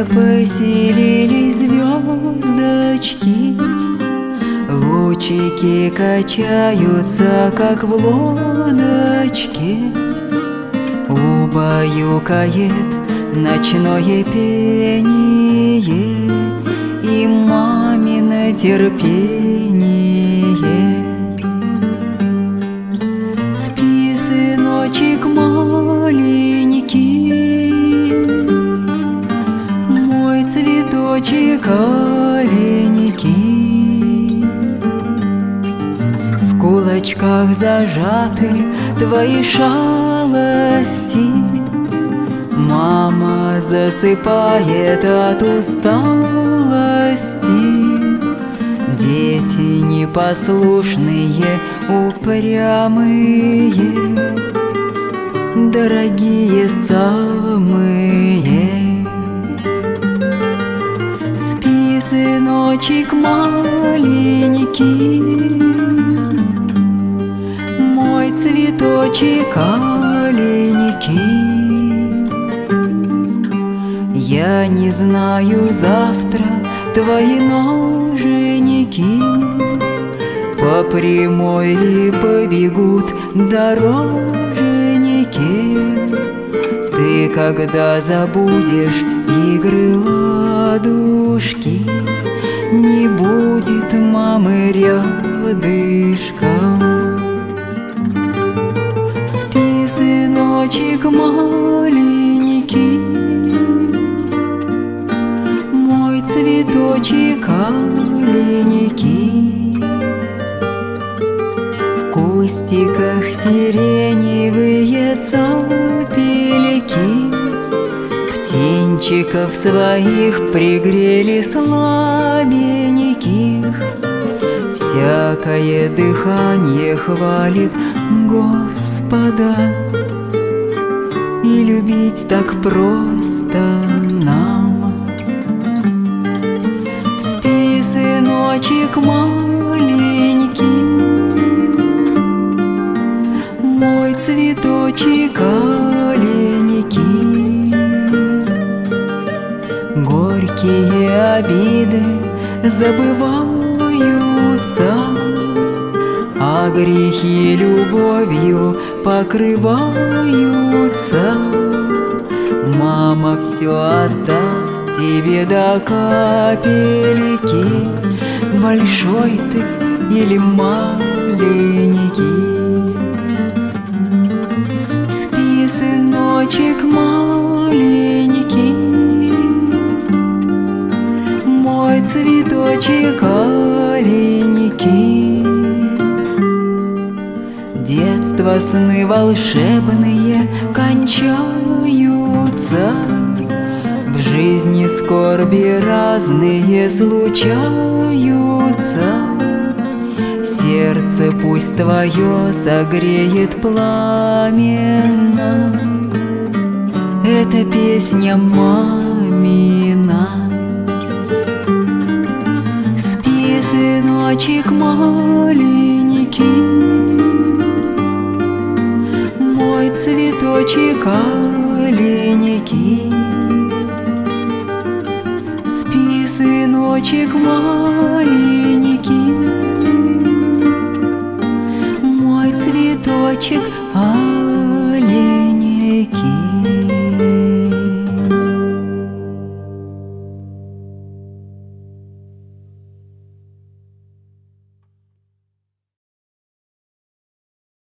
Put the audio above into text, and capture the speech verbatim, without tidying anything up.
Поселились звездочки, лучики качаются, как в лодочке. Убаюкает ночное пение и мамино терпение. Спи, сыночек маленький, мой цветочек аленький. В кулачках зажаты твои шалости, мама засыпает от усталости. Дети непослушные, упрямые, дорогие самые. Спи, сыночек маленький, мой цветочек аленький. Я не знаю, завтра твои ноженьки по прямой ли побегут дороженьки. Ты когда забудешь игры ладушки, не будет мамы рядышком. Спи, сыночек маленький, мой цветочек аленький. В кустиках сиреневые цапельки птенчиков своих пригрели слабеньких. Всякое дыхание хвалит Господа, и любить так просто нам. Спи, сыночек маленький, мой цветочек аленький. Горькие обиды забываются, а грехи любовью покрываются. Мама все отдаст тебе до капельки, большой ты или маленький. Спи, сыночек маленький, мой цветочек аленький. Детство, сны волшебные кончаются, в жизни скорби разные случаются. Сердце пусть твое согреет пламенно эта песня мамина. Спи, сыночек маленький, мой цветочек аленький. Спи, сыночек маленький,